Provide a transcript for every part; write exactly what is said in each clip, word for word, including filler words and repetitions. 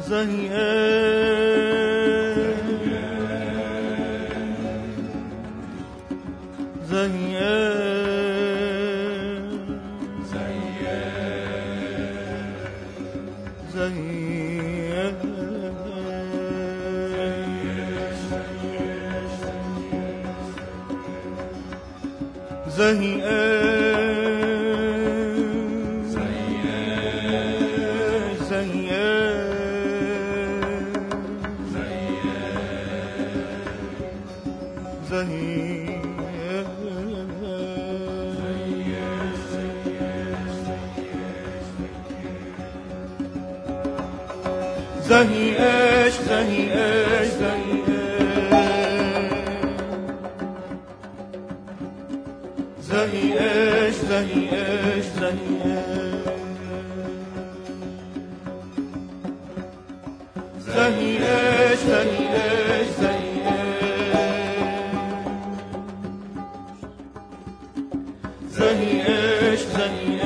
زهی عشق زهی عشق زهی عشق زهی عشق زهی عشق زهی عشق زهی عشق زهی عشق زهی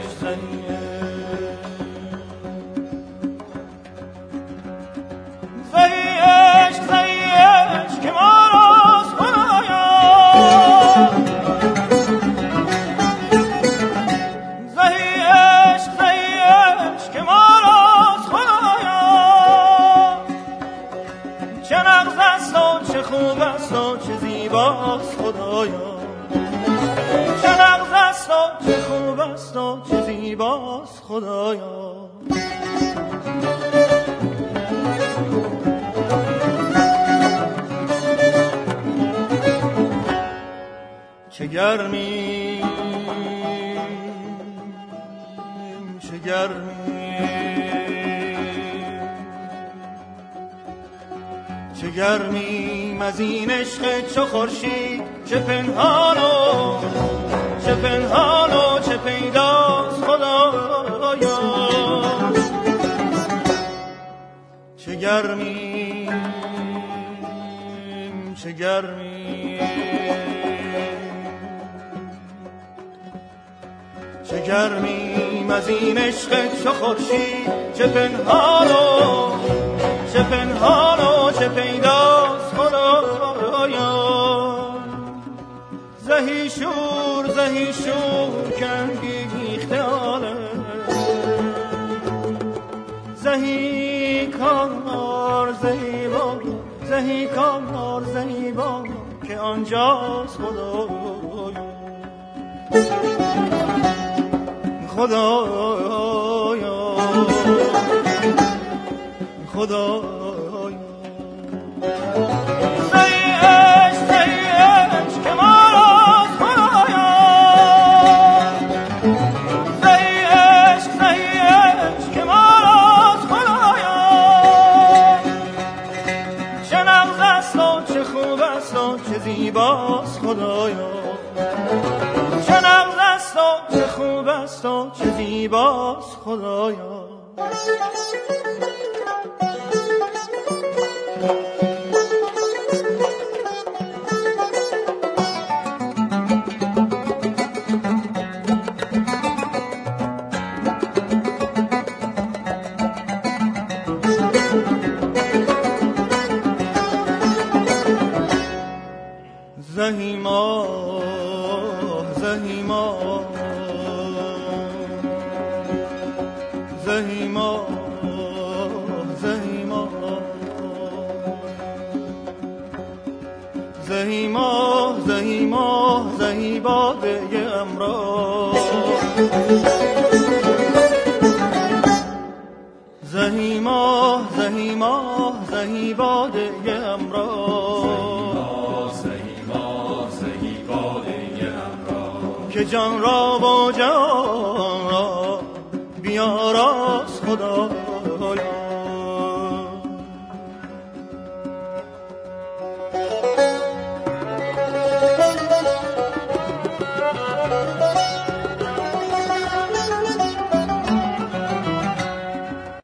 خدایا. چه گرمی چه گرمی چه گرمی از این عشق چو خورشید، چه پنهان و چه پنهان و چه پیداست خدایا. چه گرمی چه گرمی چه گرمی از این عشق چو خورشید، چه پنهان و چه پنهان و چه پیداست خدایا. زهی شور زهی شور که انگیخته عالم، زهی کار زهی بار زهی کار زهی بار که آنجاست خدایا. خدایا خدایا. زهی عشق زهی عشق که ما راست خدایا. زهی عشق زهی عشق که ما راست خدایا. چه نغز است و چه خوب است و چه زیباست خدایا. چه نغز است و چه خوب است و چه زیباست خدایا. زهی ماه زهی ماه زهی ماه زهی ماه زهی ماه زهی ماه زهی باده امراض. زهی ماه زهی ماه زهی باده امراض. که جان را با جان را بیاراست خدا.